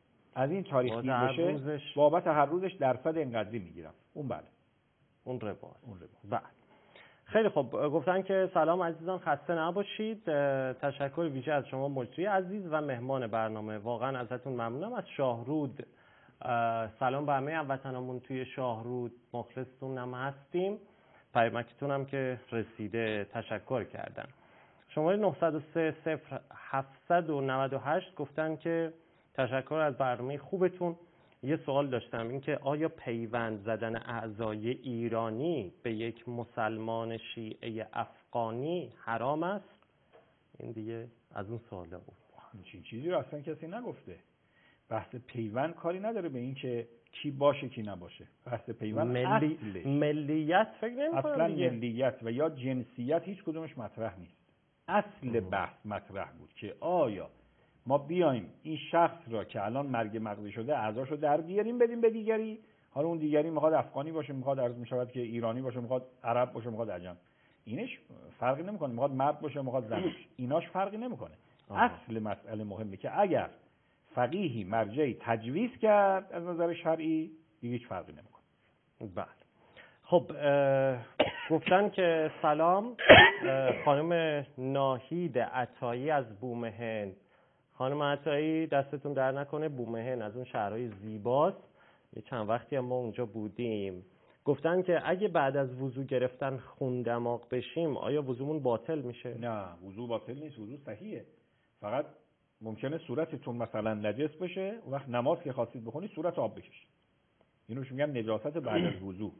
بابت هر روزش درصد اینقدری میگیرم. اون بله، اون ربا. بله. خیلی خب، گفتن که سلام عزیزان، خسته نباشید. تشکر ویژه از شما مجری عزیز و مهمان برنامه، واقعا ازتون ممنونم. از شاهرود سلام به همه هموطنامون توی شاهرود، مخلصتون هم هستیم. پیامکتون هم که رسیده تشکر کردن. شماره 903 0798 گفتن که تشکر از برنامه خوبتون. یه سوال داشتم، این که آیا پیوند زدن اعضای ایرانی به یک مسلمان شیعه افغانی حرام است؟ این دیگه از اون سوالا بود. همچین چیزی رو اصلا کسی نگفته. بحث پیوند کاری نداره به این که کی باشه کی نباشه. بحث پیوند ملیت فکر نمی‌کنم اصلا ملیت و یا جنسیت هیچ کدومش مطرح نیست. اصل بحث مطرح بود که آیا ما بیایم این شخص را که الان مرگ مغزی شده اعضاشو در بیاریم بدیم به دیگری، حالا اون دیگری میخواد افغانی باشه، میخواد عرض میشود که ایرانی باشه، میخواد عرب باشه، میخواد عجم، اینش فرقی نمیکنه، میخواد مرد باشه میخواد زن باشه، ایناش فرقی نمیکنه. اصل مسئله مهمه که اگر فقیهی مرجعی تجویز کرد از نظر شرعی دیگه هیچ فرقی نمیکنه. بله. خب گفتن که سلام، خانم ناهید عطایی از بومهن. خانم عطایی دستتون در نکنه، بومهن از اون شهرهای زیباست. یه چند وقتی هم ما اونجا بودیم. گفتن که اگه بعد از وضو گرفتن خون دماغ بشیم آیا وضومون باطل میشه؟ نه، وضو باطل نیست، وضو صحیحه. فقط ممکنه صورتتون مثلا نجس بشه، اون وقت نماز که خواستید بخونی صورت آب بکشید. اینوش میگن نجاست بعد از وضو.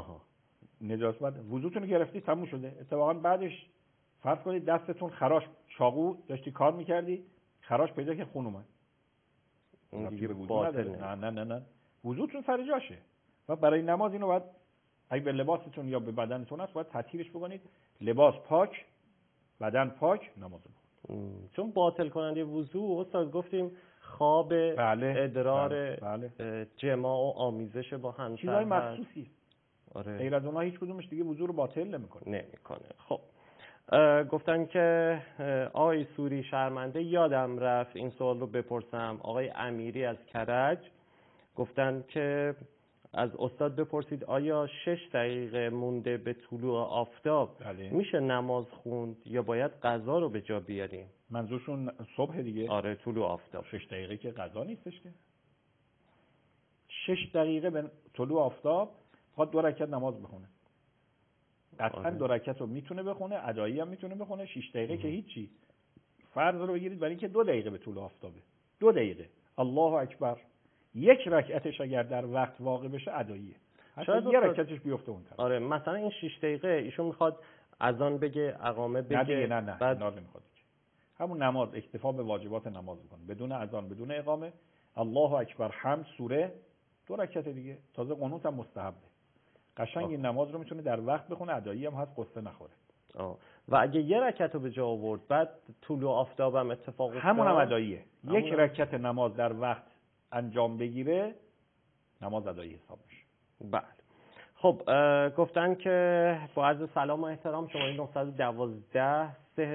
نجاست بعد وضوتون گرفتید تموم شده. اتفاقا بعدش فرض کنید دستتون خراش چاقو داشتی کار میکردی خراش پیدا که خون اومد دیگه به وضو باطل نداره. نه وضوتون سر جاشه و برای نماز اینو باید اگه به لباستون یا به بدنتون هست باید تطهیرش بکنید. لباس پاک، بدن پاک، نماز بخونید. چون باطل کننده وضو استاد گفتیم خواب، ادرار، جماع و آمیزش با همسر چیزای مخصوصی است. آره. غیر از اونها هیچ کدومش دیگه وضو رو باطل نمیکنه. خب گفتن که آقای سوری شرمنده یادم رفت این سوال رو بپرسم. آقای امیری از کرج گفتن که از استاد بپرسید آیا 6 دقیقه مونده به طلوع آفتاب میشه نماز خوند یا باید قضا رو به جا بیاریم؟ منظورشون صبح دیگه؟ آره طلوع آفتاب. 6 دقیقه که قضا نیستش که. 6 دقیقه به طلوع آفتاب خواهد 2 رکعت نماز بخونه. قطعا 2 رکعت رو میتونه بخونه، ادایی هم میتونه بخونه. 6 دقیقه که هیچی. فرض رو بگیرید برای اینکه 2 دقیقه به طلوع آفتابه. 2 دقیقه. الله اکبر. 1 رکعتش اگر در وقت واقع بشه اداییه. شاید 1 رکعتش بیفته اون طرف. آره مثلا این 6 دقیقه ایشون میخواد اذان بگه، اقامه بگه. نه بعد نمیخواد. همون نماز اکتفا به واجبات نماز بکنه. بدون اذان، بدون اقامه. الله اکبر، حمد، سوره، 2 رکعت دیگه. تازه قنوت هم مستحبه. قشنگ این نماز رو میتونه در وقت بخونه، ادایی هم هست، قصه نخوره. و اگه 1 رکعت رو به جا آورد بعد طلوع آفتاب هم اتفاق افتاد همون هم اداییه. 1 رکعت نماز در وقت انجام بگیره نماز ادایی حساب میشه. بله. خب گفتن که با عرض سلام و احترام شماره 912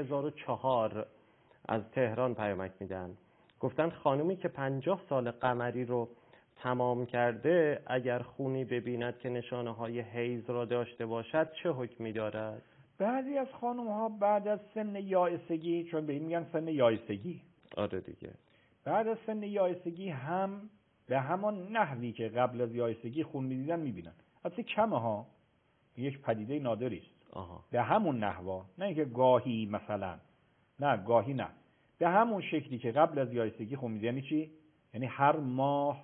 3004 از تهران پیامک میدن. گفتن خانومی که 50 سال قمری رو تمام کرده اگر خونی ببیند که نشانه های حیض را داشته باشد چه حکمی دارد؟ بعضی از خانم ها بعد از سن یائسگی، چون به این میگن سن یائسگی، آره دیگه، بعد از سن یائسگی هم به همان نحوی که قبل از یائسگی خون میدیدن میبینن. البته کمه ها، یک پدیده نادری است. به همون نحوا، نه اینکه گاهی مثلا، نه گاهی نه، به همون شکلی که قبل از یائسگی خون میدیدن. یعنی چی؟ یعنی هر ماه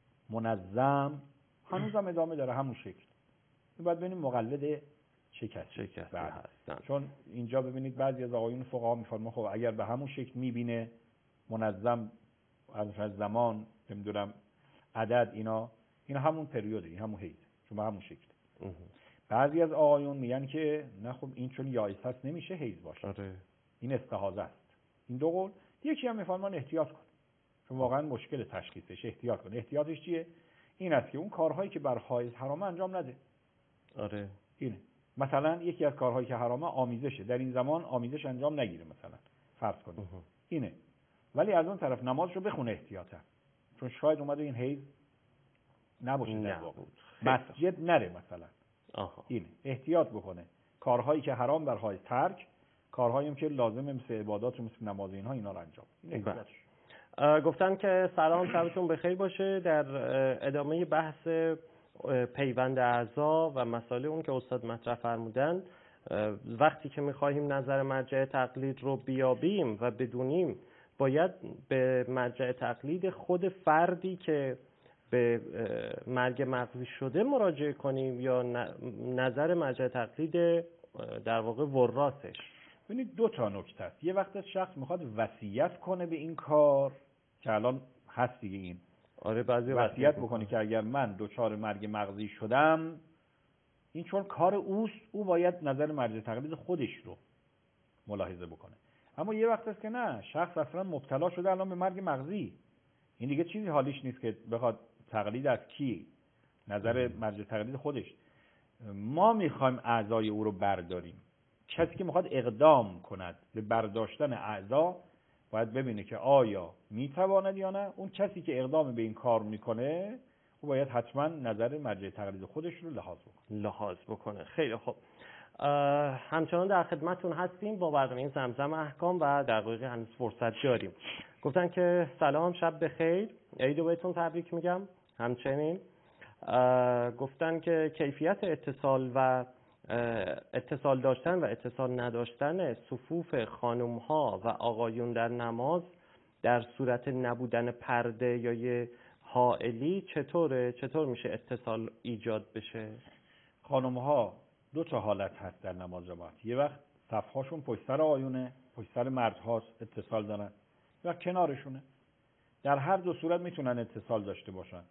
منظم، هنوزم ادامه داره همون شکل. باید ببینیم مقلد چه کسی هستن. چون اینجا ببینید بعضی از آقایون فقها میفرمایند خب اگر به همون شکل میبینه منظم از زمان نمیدونم عدد اینا همون پریوده، این همون حیض، چون به همون شکل. بعضی از آقایون میگن که نه خب این چون یائس هست نمیشه حیض باشه. این استحاضه است. این دو قول. یکی هم میفرمان احتیاط کن، چون واقعا مشکل تشخیصش. احتیاط کن. احتیاطش چیه؟ این است که اون کارهایی که بر حائض حرامه انجام نده. اینه. مثلا یکی از کارهایی که حرامه آمیزشه، در این زمان آمیزش انجام نگیره مثلا، فرض کنید. اینه. ولی از اون طرف نمازشو بخونه احتیاطا، چون شاید اومده این حیض نباشه در واقع. مسجد نره مثلا. اینه. احتیاط بکنه. کارهایی که حرام بر حائض ترک، کارهایی هم که لازمه مثل عبادات و مثل نماز اینها اینا رو انجام. گفتن که سلام، شبتون بخیر باشه. در ادامه بحث پیوند اعضا و مسائل اون که استاد مطرح فرمودن، وقتی که می‌خواهیم نظر مرجع تقلید رو بیابیم و بدونیم باید به مرجع تقلید خود فردی که به مرگ مغزی شده مراجعه کنیم یا نظر مرجع تقلید در واقع وراثش؟ ببینید 2 تا نکته است. یه وقت شخص میخواد وصیت کنه به این کار که الان هست دیگه، این بعضی وصیت بکنه که اگر من دچار مرگ مغزی شدم، این چون کار اوست، او باید نظر مرجع تقلید خودش رو ملاحظه بکنه. اما یه وقت است که نه، شخص اصلا مبتلا شده الان به مرگ مغزی، این دیگه چیزی حالیش نیست که بخواد تقلید از کی؟ نظر مرجع تقلید خودش. ما میخوایم اعضای او رو برداریم. کسی که میخواد اقدام کند به برداشتن اعضا باید ببینه که آیا میتواند یا نه. اون کسی که اقدام به این کار میکنه او باید حتما نظر مرجع تقلید خودش رو لحاظ بکنه. خیلی خوب. همچنان در خدمتتون هستیم با برنامه زمزم احکام و دقایق هنوز فرصت داریم. گفتن که سلام، شب بخیر، عید بهتون تبریک میگم. همچنین گفتن که کیفیت اتصال داشتن و اتصال نداشتن صفوف خانم ها و آقایون در نماز در صورت نبودن پرده یا یه حائلی چطور میشه اتصال ایجاد بشه؟ خانم ها 2 تا حالت هست در نماز جماعت. یه وقت صفهاشون پشت سر آیونه، پشت سر مردهاست، اتصال دارن و کنارشونه. در هر دو صورت میتونن اتصال داشته باشن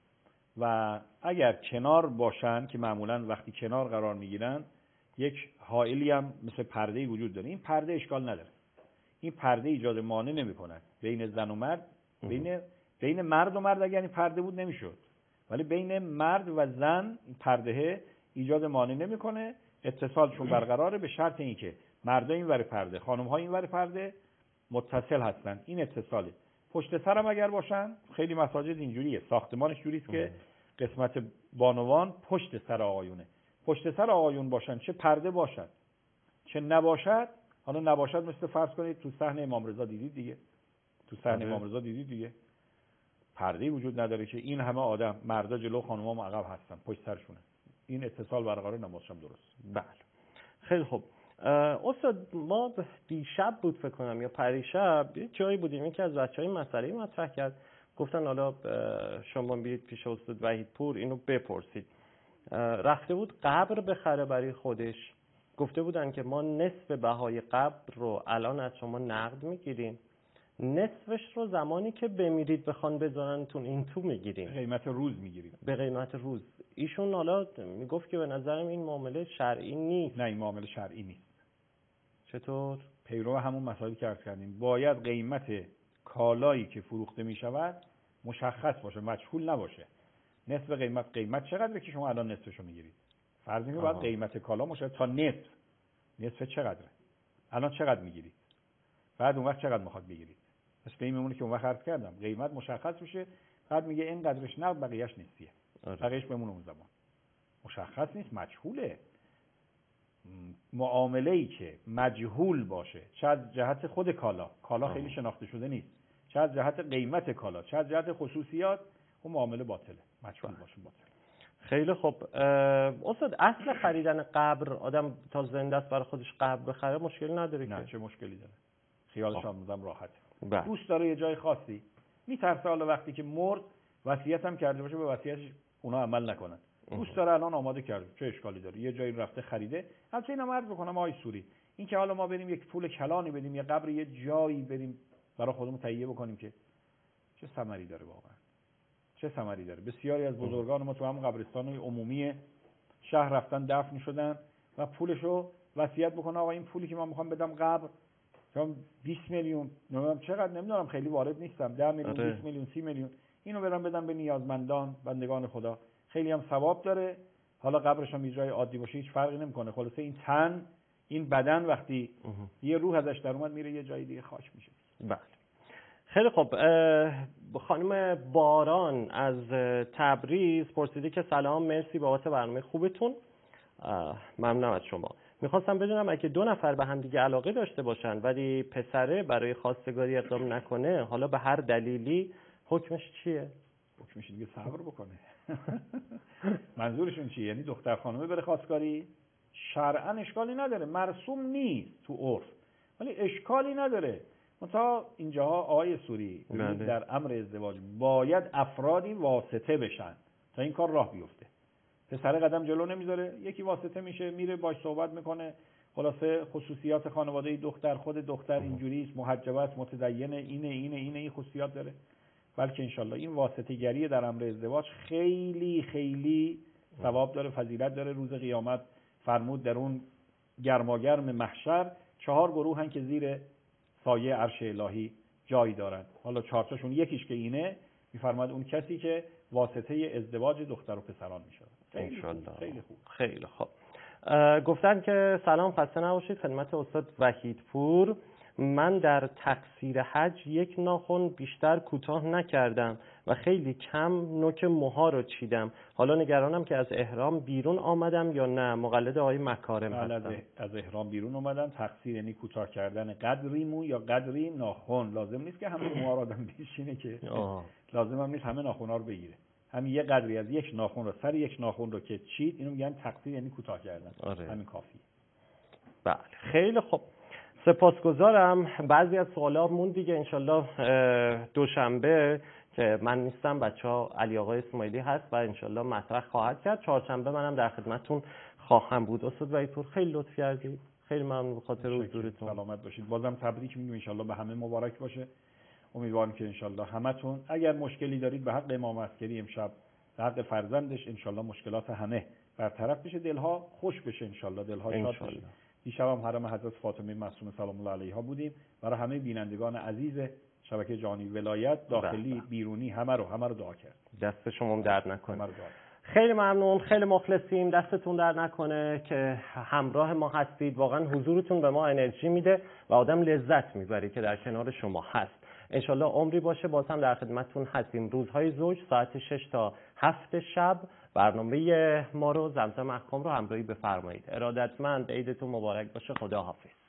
و اگر کنار باشن که معمولا وقتی کنار قرار میگیرن یک حائلی هم مثل پرده‌ای وجود داره. این پرده اشکال نداره، این پرده ایجاد مانع نمیکنه بین زن و مرد. بین مرد و مرد اگر این پرده بود نمیشد، ولی بین مرد و زن این پرده ایجاد مانع نمیکنه. اتصالشون برقراره به شرط اینکه مردا این ور پرده، خانم‌ها این ور پرده متصل هستن. این اتصاله. پشت سرم اگر باشن، خیلی مساجد اینجوریه، ساختمانش جوریه که قسمت بانوان پشت سر آقایونه. پشت سر آقایون باشن، چه پرده باشد چه نباشد. حالا نباشد مثل فرض کنید تو صحن امام رضا دیدید دیگه، تو صحن امام رضا دیدید دیگه، پرده‌ای وجود نداره که این همه آدم، مردا جلو، خانم‌ها عقب هستن، پشت سرشونه. این اتصال برقرار نمازش هم درست. بله خیلی خوب. استاد ما دیشب بود فکر کنم یا پریشب یه جایی بودیم، یکی از بچه‌ها این مسئله مطرح کرد، گفتن حالا شما برید پیش استاد وحیدپور اینو بپرسید. رفته بود قبر بخره برای خودش، گفته بودن که ما نصف بهای قبر رو الان از شما نقد میگیریم، نصفش رو زمانی که بمیرید بخوان بذارنتون این تو میگیریم، قیمت روز میگیریم، به قیمت روز. ایشون حالا میگفت که به نظرم این معامله شرعی نیست. نه این معامله شرعی نیست. چطور؟ پیرو همون مسائلی که عرض کردیم، باید قیمت کالایی که فروخته میشود مشخص باشه، مجهول نباشه. نصف قیمت چقدره که شما الان نصفشو میگیرید؟ فرض کنید باید قیمت کالا مشخص تا نصف چقدره، الان چقدر میگیرید، بعد اون وقت چقدر میخواد بگیرید. مثل این میمونه که اون وقت عرض کردم قیمت مشخص میشه، بعد میگه این قدرش نقد، بقیه‌اش نصفیه. بقیه‌اش بمونه اون زمان. مشخص نیست، مجهوله. معامله‌ای که مجهول باشه، چه از جهت خود کالا خیلی شناخته شده نیست، چه از جهت قیمت کالا، چه از جهت خصوصیات، اون معامله باطله. مجهول باشه باطله. خیلی خوب. استاد اصل خریدن قبر، آدم تا زنده است برای خودش قبر بخره مشکلی نداره که؟ نه چه مشکلی داره؟ خیالش آدم راحته. دوست داره یه جای خاصی، میترسه حالا وقتی که مرد وصیت هم کرده باشه به وصیتش اونا عمل نکنن. دوست داره الان آماده کرده، چه اشکالی داره؟ یه جایی رفته خریده. البته اینم عرض بکنم آقای سوری، این که حالا ما بریم یک پول کلانی بدیم یه قبر یه جایی بریم برای خودمون تهیه بکنیم که چه ثمری داره واقعا؟ چه ثمری داره؟ بسیاری از بزرگان ما تو هم قبرستان‌های عمومی شهر رفتن دفن شدن و پولشو وصیت بکنه آقا این پولی که من میخوام بدم قبر چون 20 میلیون نمیدونم چقدر، نمیدونم خیلی وارد نیستم، 10 میلیون 20 میلیون 30 میلیون اینو بدم به نیازمندان بندگان خدا، خیلی هم ثواب داره. حالا قبرش هم یه جای عادی باشه هیچ فرقی نمیکنه. خلاصه این تن، این بدن وقتی یه روح ازش در اومد میره یه جای دیگه خاک میشه. بله خیلی خوب. خانم باران از تبریز پرسیده که سلام، مرسی بابت برنامه خوبتون، ممنونم از شما. میخواستم بدونم اگه دو نفر به هم دیگه علاقه داشته باشن ولی پسره برای خواستگاری اقدام نکنه، حالا به هر دلیلی حکمش چیه؟ حکمش دیگه صبر بکنه. منظورشون چیه؟ یعنی دختر خانومه بره خواستگاری؟ شرعاً اشکالی نداره، مرسوم نیست تو عرف ولی اشکالی نداره. تا اینجاها آقای سوری در امر ازدواج باید افرادی واسطه بشن تا این کار راه بیفته. پسر قدم جلو نمیذاره، یکی واسطه میشه، میره باش صحبت میکنه، خلاصه خصوصیات خانواده دختر، خود دختر اینجوری است، محجبه است، متدینه، این خصوصیات داره. بلکه انشالله این واسطه گری در امر ازدواج خیلی خیلی ثواب داره، فضیلت داره. روز قیامت فرمود در اون گرماگرم محشر 4 گروه هن که زیر سایه عرش الهی جای دارن. حالا 4 تاشون یکیش که اینه، میفرماد اون کسی که واسطه ازدواج دختر و پسران میشه. خیلی خوب. خیلی خوب. گفتن که سلام، خسته نباشید، خدمت استاد وحیدپور. من در تقصیر حج یک ناخن بیشتر کوتاه نکردم و خیلی کم نوک موها رو چیدم. حالا نگرانم که از احرام بیرون آمدم یا نه. مقلد آقای مکارم هستم. از احرام بیرون اومدن. تقصیر یعنی کوتاه کردن قدری مو یا قدری ناخن. لازم نیست که همه موها رو آدم بشینه که لازم هم نیست همه ناخن‌ها رو بگیره. همین یه قدری از یک ناخن رو، سر یک ناخن رو که چید، اینو میگن تقصیر یعنی کوتاه کردن. همین کافیه. بله خیلی خوب. سپاسگزارم. بعضی از سوالا موند دیگه، انشالله دوشنبه که من نیستم بچه‌ها علی آقای اسماعیلی هست و انشالله مطرح خواهد کرد. چهارشنبه منم در خدمتتون خواهم بود. استاد وحیدپور خیلی لطف کردید. خیلی ممنون به خاطر حضورتون. سلامت باشید. بازم تبریک میگم، انشالله به همه مبارک باشه. امیدوارم که انشالله همتون اگر مشکلی دارید به حق امام عسکری امشب، به حق فرزندش، انشالله مشکلات همه برطرف بشه، دلها خوش بشه، انشالله دلها شاد بشه. دیشب هم حرم حضرت فاطمه معصومه سلام الله علیها بودیم. برای همه بینندگان عزیز شبکه جهانی ولایت، داخلی بیرونی، همه رو دعا کرد. دست شما درد نکنه. خیلی ممنون، خیلی مخلصیم. دستتون درد نکنه که همراه ما هستید. واقعا حضورتون به ما انرژی میده و آدم لذت میبره که در کنار شما هست. انشالله عمری باشه باز هم در خدمتتون هستیم. روزهای زوج ساعت 6 تا 7 شب برنامه ما رو زمزم احکام رو همراهی بفرمایید. ارادتمند، عیدتون مبارک باشه. خدا حافظ.